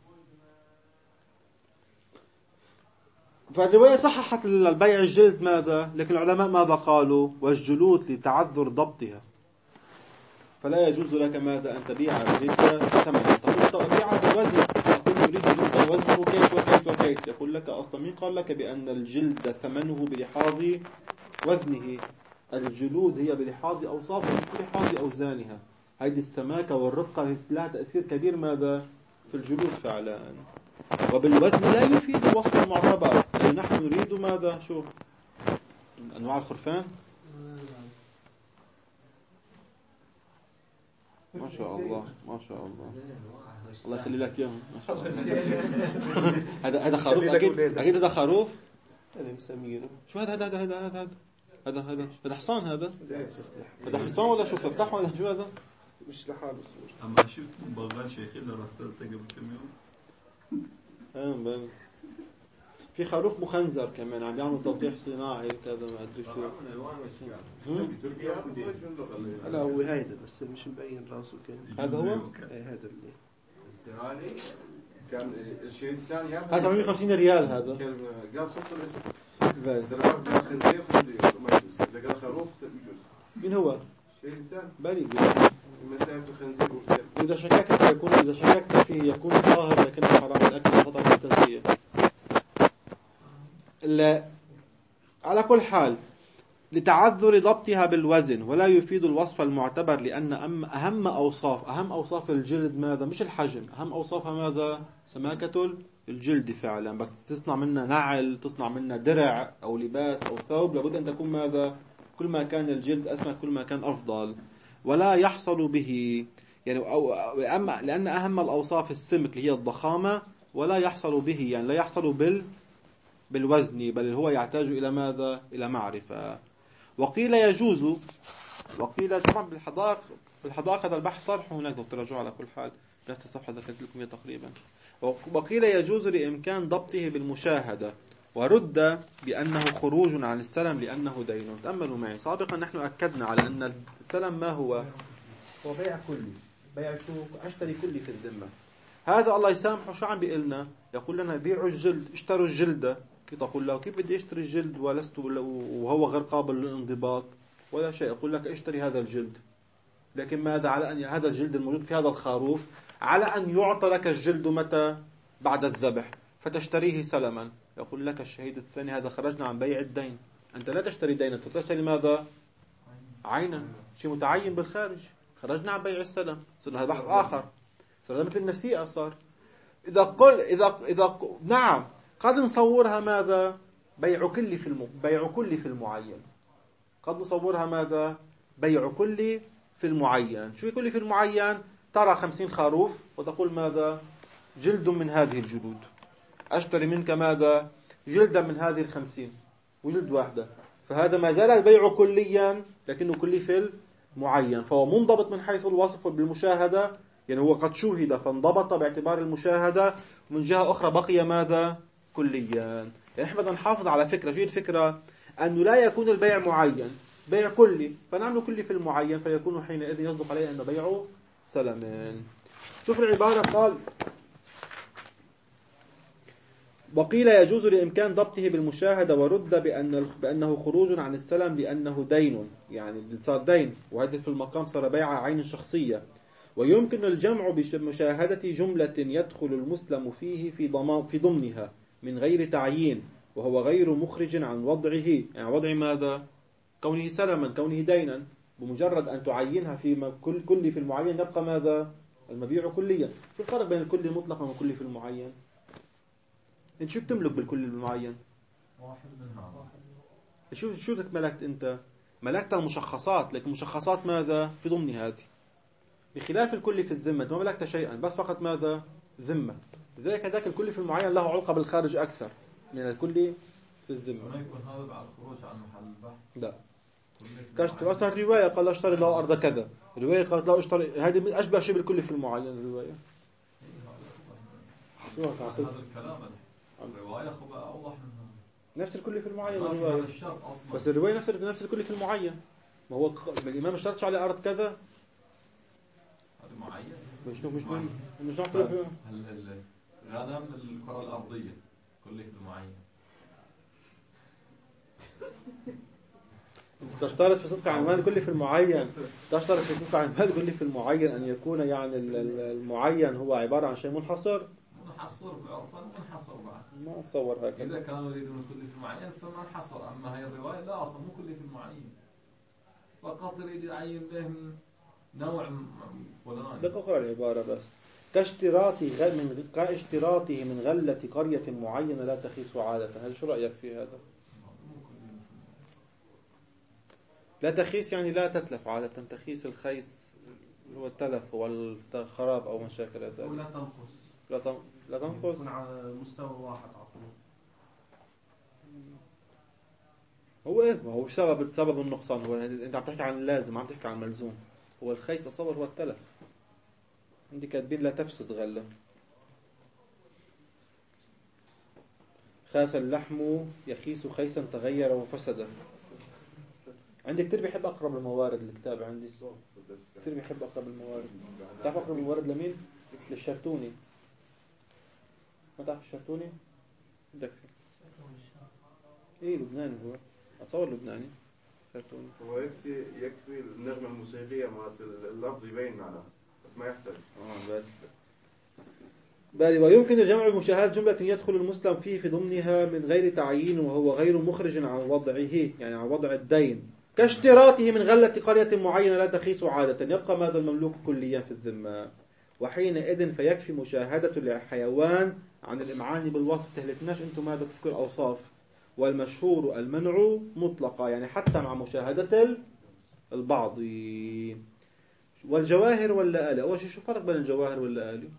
فالرواية صححت البيع الجلد ماذا لكن العلماء ماذا قالوا والجلود لتعذر ضبطها فلا يجوز لك ماذا أن تبيع الجلد ثمنا تقول تبيع بالوزن تقول أريد جلد وزنه كيف وكيف وكيف يقول لك أصلا مين قال لك بأن الجلد ثمنه بلحاظ وزنه. الجلود هي بلحاظ أوصافها مش بلحاظ أوزانها. هذه السماكة والرقة لها تأثير كبير ماذا في الجلود فعلا وبالوزن لا يفيد الوصف المعتبر. نحن نريد ماذا؟ شو أنواع الخرفان؟ ما شاء الله ما شاء الله الله يخلي لك اياهم ما شاء الله. هذا هذا خروف اكيد اكيد هذا خروف انا مسمينه. شو هذا هذا هذا هذا هذا هذا هذا هذا حصان هذا هذا حصان ولا شو افتحوا هذا شو هذا مش لحاله الصورة. أما شفت بغال شيخي اللي رسلته قبل كم يوم. اه في خروف مخنزر كمان عم يعملوا تلقيح صناعي وكذا ما ادري شو. لا هو هيدا بس مش مبين راسه كان. هذا هو؟ ايه هذا اللي استرالي كان الشيء الثاني هذا ثمانمئة وخمسين ريال هذا. كان قال صوت الاسم. بل درب خنزير خنزير ما يجوز. إذا قال خروف يجوز. مين هو؟ الشيء الثاني. بالي مسافة الخنزير والكلب. إذا شككت يكون إذا شككت فيه يكون طاهر لكنه حرام الأكل خطأ في التزكية. على كل حال لتعذر ضبطها بالوزن ولا يفيد الوصف المعتبر لأن أهم أوصاف أهم أوصاف الجلد ماذا؟ مش الحجم، أهم أوصافها ماذا؟ سماكة الجلد فعلا. بدك تصنع منها نعل، تصنع منها درع أو لباس أو ثوب، لابد أن تكون ماذا؟ كل ما كان الجلد أسمك كل ما كان أفضل. ولا يحصل به يعني أو أما لأن أهم الأوصاف السمك اللي هي الضخامة، ولا يحصل به يعني لا يحصل بال بالوزن، بل هو يحتاج إلى ماذا؟ إلى معرفة. وقيل يجوز، وقيل طبعا بالحدائق بالحدائق هذا البحث طرح هناك تراجعوا على كل حال نفس الصفحة ذكرت لكم تقريبا. وقيل يجوز لإمكان ضبطه بالمشاهدة ورد بأنه خروج عن السلم لأنه دين. تأملوا معي سابقا نحن أكدنا على أن السلم ما هو؟ هو بيع كلي، بيع شو؟ أشتري كلي في الذمة. هذا الله يسامحه شو عم بيقلنا؟ يقول لنا بيعوا الجلد، اشتروا الجلدة. كيف أقول له كيف بدي اشتري الجلد ولست وهو غير قابل للانضباط ولا شيء؟ أقول لك اشتري هذا الجلد، لكن ماذا؟ على أن هذا الجلد الموجود في هذا الخروف على أن يعطى لك الجلد متى؟ بعد الذبح، فتشتريه سلما. يقول لك الشهيد الثاني هذا خرجنا عن بيع الدين. أنت لا تشتري دينا، أنت تشتري ماذا؟ عينا، شيء متعين بالخارج. خرجنا عن بيع السلم، صار هذا بحث آخر، صار مثل النسيئة. صار إذا قل إذا إذا ق... نعم قد نصورها ماذا؟ بيع كلي في الم... بيع كلي في المعين. قد نصورها ماذا؟ بيع كلي في المعين. شو كلي في المعين؟ ترى خمسين خروف وتقول ماذا؟ جلد من هذه الجلود، أشتري منك ماذا؟ جلدا من هذه الخمسين وجلد واحدة. فهذا ما زال البيع كليا لكنه كلي في المعين، فهو منضبط من حيث الوصف بالمشاهدة. يعني هو قد شوهد فانضبط باعتبار المشاهدة، ومن جهة أخرى بقي ماذا؟ كليا. يعني احنا بدنا نحافظ على فكرة. شو الفكرة؟ أنه لا يكون البيع معين، بيع كلي، فنعمل كلي في المعين فيكون حينئذ يصدق عليه أن بيعه سلمان. شوف العبارة قال وقيل يجوز لإمكان ضبطه بالمشاهدة ورد بأن بأنه خروج عن السلم لأنه دين، يعني صار دين وهذا في المقام صار بيع عين شخصية. ويمكن الجمع بمشاهدة جملة يدخل المسلم فيه في ضمان في ضمنها من غير تعيين، وهو غير مخرج عن وضعه، يعني وضع ماذا؟ كونه سلما، كونه دينا. بمجرد أن تعينها في كل كل في المعين يبقى ماذا؟ المبيع كليا. شو الفرق بين الكل المطلق والكل في المعين؟ انت شو بتملك بالكل المعين؟ واحد منها. شو شو بدك ملكت انت؟ ملكت المشخصات، لكن المشخصات ماذا؟ في ضمن هذه، بخلاف الكل في الذمة ما ملكت شيئا، بس فقط ماذا؟ ذمة. لذلك هذاك الكل في المعين له علاقة بالخارج أكثر من الكل في الذمة. ما يكون هذا بعد الخروج عن محل البحث. لا. كشت مثلا الرواية قال لا اشتري له أرض كذا، الرواية قالت لا اشتري، هذه أشبه شيء بالكل في المعين. الرواية هذا الكلام الرواية خبأ أوضح منها. نفس الكل في المعين ما في الرواية، هذا الشرط أصلا. بس الرواية نفس نفس الكل في المعين. ما هو الإمام اشترطش على أرض كذا. هذا معين. مش مش مش نعرف هل الغنم الكرة الأرضية كله في المعين. تشترط في صدق عنوان كل في المعين، تشترط في صدق عنوان كل في المعين أن يكون يعني المعين هو عبارة عن شيء منحصر. منحصر بعرفا منحصر بعد. ما أتصور هكذا. إذا كانوا يريدون كل في المعين فما انحصر، أما هي الرواية لا أصلا مو كل في المعين، فقط يريد يعين به نوع فلان. دقق العبارة بس. كاشتراطه غ- من كاشتراطه من غلة قرية معينة لا تخيس عادة. هل شو رأيك في هذا؟ لا تخيس يعني لا تتلف عادة. تخيس الخيس هو التلف والخراب أو مشاكل ذلك. ولا تنقص. لا تن... لا تنقص. يكون على مستوى واحد عفوا. هو ايه؟ هو بسبب سبب النقصان. هو انت عم تحكي عن اللازم، عم تحكي عن الملزوم. هو الخيس اتصور هو التلف. عندي كاتبين لا تفسد غلة. خاس اللحم يخيس خيسا تغير وفسد. عندي كتير بيحب أقرب الموارد الكتاب عندي. كتير بيحب أقرب الموارد. تعرف أقرب الموارد لمين؟ للشرتوني. ما تعرف الشرتوني؟ بدك إيه لبناني هو. أتصور لبناني. شرتوني. هو يكفي يكفي النغمة الموسيقية مالت اللفظ يبين معناه ما يحتاج. آه بس. بل ويمكن جمع مشاهدة جملة يدخل المسلم فيه في ضمنها من غير تعيين وهو غير مخرج عن وضعه، يعني عن وضع الدين، كاشتراطه من غلة قرية معينة لا تخيس عادة. يبقى ماذا المملوك كليا في الذمة، وحينئذ فيكفي مشاهدة الحيوان عن الإمعان بالوصف. تهلكناش أنتم ماذا تذكر أوصاف. والمشهور المنع مطلقة، يعني حتى مع مشاهدة البعض. والجواهر ولا آلي. أول شيء شو فرق بين الجواهر ولا آلي؟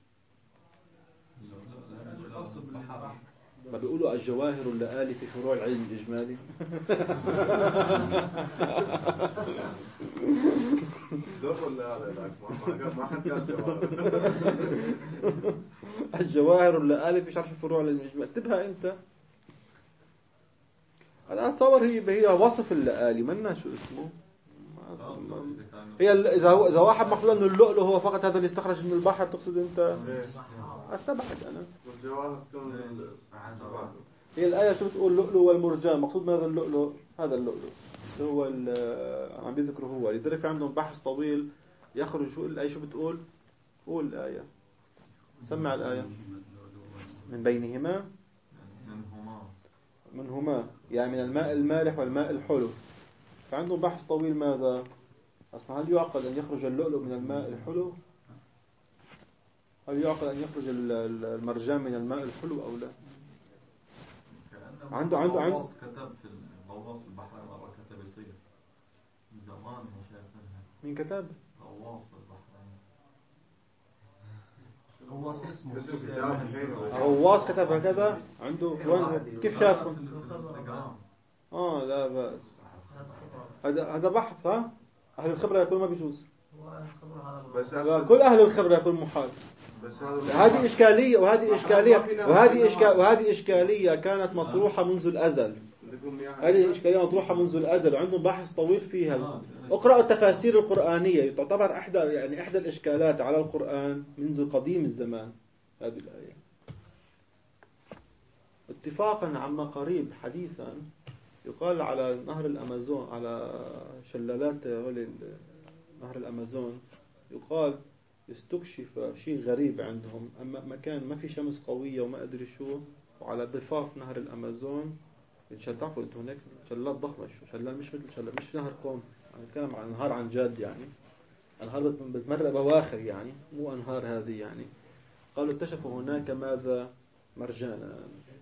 ما بيقولوا الجواهر ولا آلي في فروع العلم الإجمالي. دور ولا آلي؟ ما حد قال جواهر. الجواهر ولا آلي في شرح فروع العلم الإجمالي. اكتبها أنت. أنا أتصور هي هي وصف اللآلي منا شو اسمه. هي إذا إذا واحد مقصود إنه اللؤلؤ هو فقط هذا اللي استخرج من البحر، تقصد أنت؟ أتبعت أنا. والجواهر تكون هي الآية شو بتقول؟ لؤلؤ والمرجان. مقصود ماذا اللؤلؤ؟ هذا اللؤلؤ اللي هو عم بيذكره هو. لذلك في عندهم بحث طويل يخرج. شو الآية شو بتقول؟ قول الآية. سمع الآية. من بينهما منهما يعني من الماء المالح والماء الحلو. فعندهم بحث طويل ماذا؟ أصلا هل يعقل أن يخرج اللؤلؤ من الماء الحلو؟ هل يعقل أن يخرج المرجان من الماء الحلو أو لا؟ عنده عنده عنده كتب في الغواص في البحر مرة كتب يصير زمان شايفينها. مين كتب؟ غواص في البحر. غواص اسمه. اسم كتاب الحين. غواص كتب هكذا عنده وين كيف شافه؟ آه لا بأس. هذا هذا بحث. ها أهل الخبرة يقول ما بيجوز. بس كل أهل الخبرة يقول محال. بس هذا هذه إشكالية وهذه إشكالية وهذه إشكال وهذه إشكالية كانت مطروحة منذ الأزل. هذه إشكالية مطروحة منذ الأزل وعندهم بحث طويل فيها. اقرأوا التفاسير القرآنية. تعتبر إحدى يعني إحدى الإشكالات على القرآن منذ قديم الزمان هذه الآية. اتفاقا عما قريب حديثا يقال على نهر الأمازون، على شلالات نهر الأمازون، يقال يستكشف شيء غريب عندهم. أما مكان ما في شمس قوية وما أدري شو، وعلى ضفاف نهر الأمازون شلال. تعرفوا أنتم هناك شلال ضخمة. شو شلال مش مثل شلال مش نهر قوم. أنا أتكلم عن أنهار عن جد يعني. أنهار بتمر بواخر يعني مو أنهار هذه يعني. قالوا اكتشفوا هناك ماذا؟ مرجانا.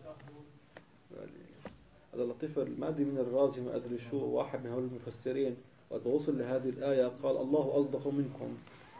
هذا لطيف. ما أدري من الرازي ما أدري شو، واحد من هؤلاء المفسرين وقت وصل لهذه الآية قال الله أصدق منكم.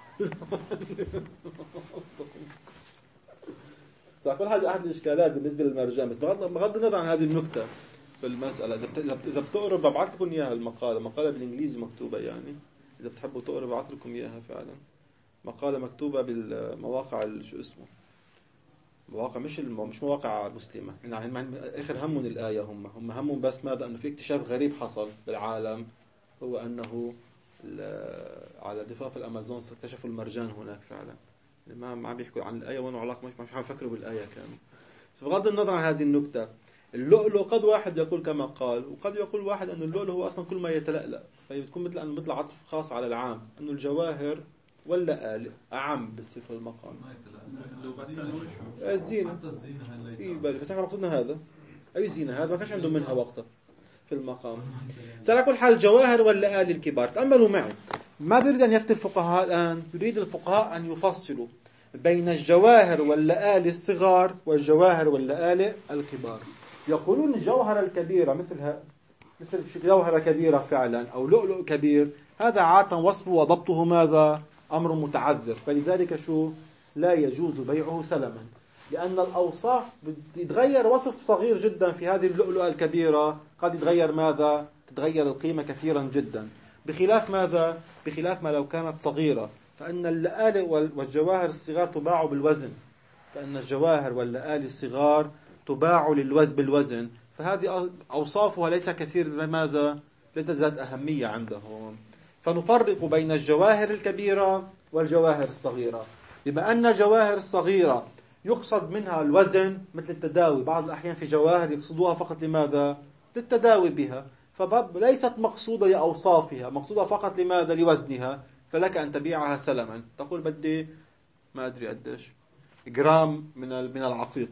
فأقول هذه أحد الإشكالات بالنسبة للمرجان. بس بغض النظر عن هذه النكتة في المسألة، إذا بتقروا ببعث لكم إياها المقالة. مقالة بالإنجليزي مكتوبة يعني. إذا بتحبوا تقروا ببعث لكم إياها فعلا. مقالة مكتوبة بالمواقع شو اسمه مواقع مش مش مواقع مسلمة. يعني آخر همهم الآية. هم هم همهم بس ماذا؟ أنه في اكتشاف غريب حصل بالعالم، هو أنه على ضفاف الأمازون اكتشفوا المرجان هناك فعلا. ما ما عم بيحكوا عن الآية ولا علاقة، مش عم يفكروا بالآية كانوا. بغض النظر عن هذه النكتة، اللؤلؤ قد واحد يقول كما قال، وقد يقول واحد أن اللؤلؤ هو أصلا كل ما يتلألأ، فبتكون مثل أن مثل عطف خاص على العام، أنه الجواهر ولا آلي أعم بالصفة المقام. الزينة في بالي، بس احنا مقصودنا هذا. أي زينة هذا ما كانش عندهم منها وقتها في المقام. على كل حال الجواهر ولا آلي الكبار. تأملوا معي ماذا يريد أن يفتي الفقهاء الآن؟ يريد الفقهاء أن يفصلوا بين الجواهر واللآلئ الصغار والجواهر واللآلئ الكبار. يقولون الجوهرة الكبيرة مثلها مثل جوهرة كبيرة فعلا أو لؤلؤ كبير، هذا عادة وصفه وضبطه ماذا؟ أمر متعذر، فلذلك شو لا يجوز بيعه سلما، لأن الأوصاف يتغير وصف صغير جدا في هذه اللؤلؤة الكبيرة قد يتغير ماذا؟ تتغير القيمة كثيرا جدا، بخلاف ماذا؟ بخلاف ما لو كانت صغيرة، فإن اللآلئ والجواهر الصغار تباع بالوزن، فإن الجواهر واللآلئ الصغار تباع للوزن بالوزن، فهذه أوصافها ليس كثير ماذا؟ ليست ذات أهمية عندهم. فنفرق بين الجواهر الكبيرة والجواهر الصغيرة. بما أن الجواهر الصغيرة يقصد منها الوزن مثل التداوي، بعض الأحيان في جواهر يقصدوها فقط لماذا؟ للتداوي بها، فليست مقصودة لأوصافها، مقصودة فقط لماذا؟ لوزنها، فلك أن تبيعها سلما، تقول بدي ما أدري قديش جرام من من العقيق.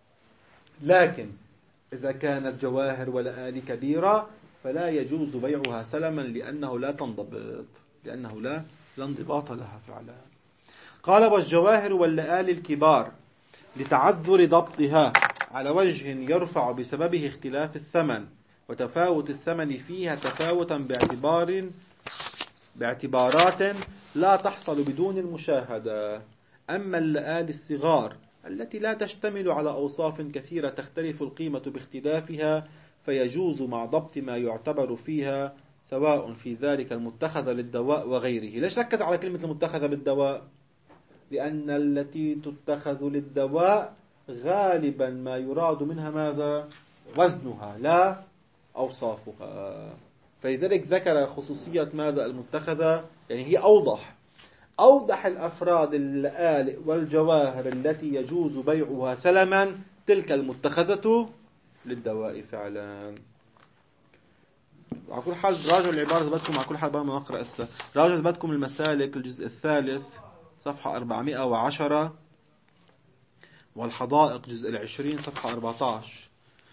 لكن إذا كانت جواهر ولآلئ كبيرة فلا يجوز بيعها سلما لأنه لا تنضبط، لأنه لا لا انضباط لها فعلا. قال والجواهر واللآلئ الكبار لتعذر ضبطها على وجه يرفع بسببه اختلاف الثمن وتفاوت الثمن فيها تفاوتا باعتبار باعتبارات لا تحصل بدون المشاهدة. أما اللآلئ الصغار التي لا تشتمل على أوصاف كثيرة تختلف القيمة باختلافها فيجوز مع ضبط ما يعتبر فيها سواء في ذلك المتخذ للدواء وغيره. ليش ركز على كلمة المتخذ بالدواء؟ لأن التي تتخذ للدواء غالبا ما يراد منها ماذا؟ وزنها لا أوصافها، فلذلك ذكر خصوصية ماذا؟ المتخذة، يعني هي أوضح أوضح الأفراد اللآلئ والجواهر التي يجوز بيعها سلما تلك المتخذة للدواء فعلا. على كل حال راجعوا العبارة بدكم، على كل حال ما نقرأ هسه، راجعوا بدكم المسالك الجزء الثالث صفحة أربعمائة وعشرة، والحدائق جزء العشرين صفحة أربعة عشر.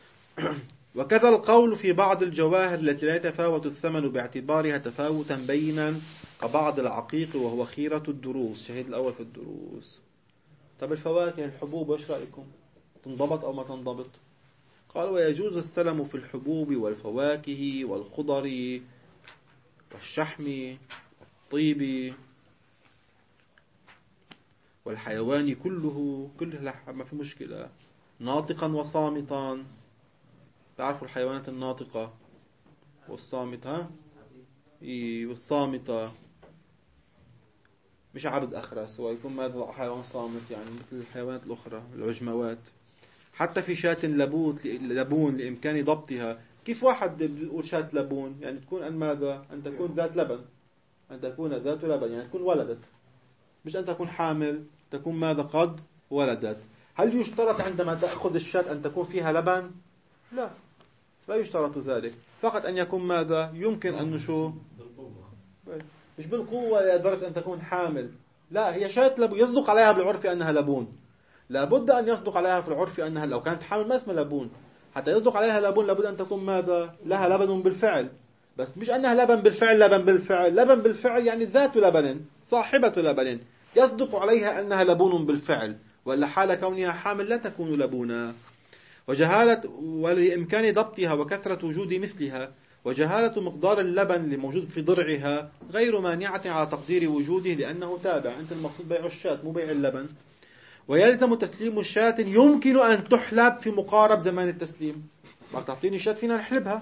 وكذا القول في بعض الجواهر التي لا يتفاوت الثمن باعتبارها تفاوتا بينا كبعض العقيق وهو خيرة الدروس، شهيد الأول في الدروس. طب الفواكه الحبوب وش رأيكم؟ تنضبط أو ما تنضبط؟ قال ويجوز السلم في الحبوب والفواكه والخضر والشحم والطيب والحيوان كله، كله ما في مشكلة، ناطقا وصامتا. تعرفوا الحيوانات الناطقة والصامتة، ها؟ إيه والصامتة، مش عبد أخرس، هو يكون ماذا؟ حيوان صامت، يعني مثل الحيوانات الأخرى العجموات. حتى في شاة لبون لبون لإمكان ضبطها. كيف واحد بيقول شاة لبون؟ يعني تكون أن ماذا؟ أن تكون ذات لبن، أن تكون ذات لبن، يعني تكون ولدت، مش أن تكون حامل، تكون ماذا؟ قد ولدت. هل يشترط عندما تأخذ الشاة أن تكون فيها لبن؟ لا، لا يشترط ذلك، فقط أن يكون ماذا؟ يمكن أن نشو مش بالقوة لدرجة أن تكون حامل، لا، هي شاة لبون يصدق عليها بالعرف أنها لبون، لابد أن يصدق عليها في العرف أنها لو كانت حامل ما اسمها لبون، حتى يصدق عليها لبون لابد أن تكون ماذا؟ لها لبن بالفعل، بس مش أنها لبن بالفعل لبن بالفعل لبن بالفعل يعني ذات لبن صاحبة لبن، يصدق عليها أنها لبون بالفعل، ولا حال كونها حامل لا تكون لبونا. وجهالة ولإمكان ضبطها وكثرة وجود مثلها، وجهالة مقدار اللبن الموجود في ضرعها غير مانعة على تقدير وجوده لأنه تابع. أنت المقصود بيع الشاة مو بيع اللبن. ويلزم تسليم الشاة يمكن أن تحلب في مقارب زمان التسليم، ما تعطيني شاة فينا نحلبها،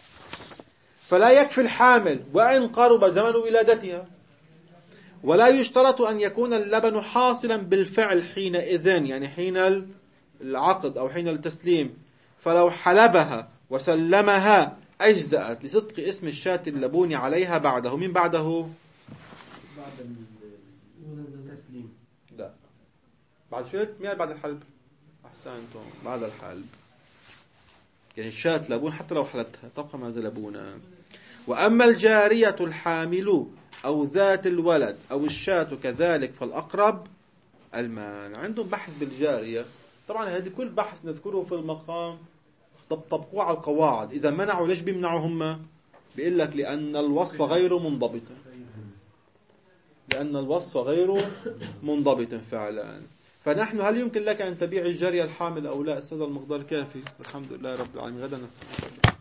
فلا يكفي الحامل وإن قرب زمن ولادتها. ولا يشترط أن يكون اللبن حاصلا بالفعل حينئذ، يعني حين العقد أو حين التسليم، فلو حلبها وسلمها أجزأت لصدق اسم الشاة اللبون عليها بعده. من بعده؟ بعد التسليم. لا، بعد شو؟ مين بعد الحلب؟ أحسنتم، بعد الحلب، يعني الشاة لبون حتى لو حلبتها تبقى ماذا؟ لبونا. وأما الجارية الحامل أو ذات الولد أو الشاة كذلك فالأقرب المان. عندهم بحث بالجارية، طبعا هذه كل بحث نذكره في المقام طبقوه على القواعد. إذا منعوا ليش بيمنعوا هم؟ بيقول لك لأن الوصف غير منضبط، لأن الوصف غير منضبط فعلا. فنحن هل يمكن لك أن تبيع الجارية الحامل أو لا؟ هذا المقدار كافي. الحمد لله رب العالمين. غدا نسأل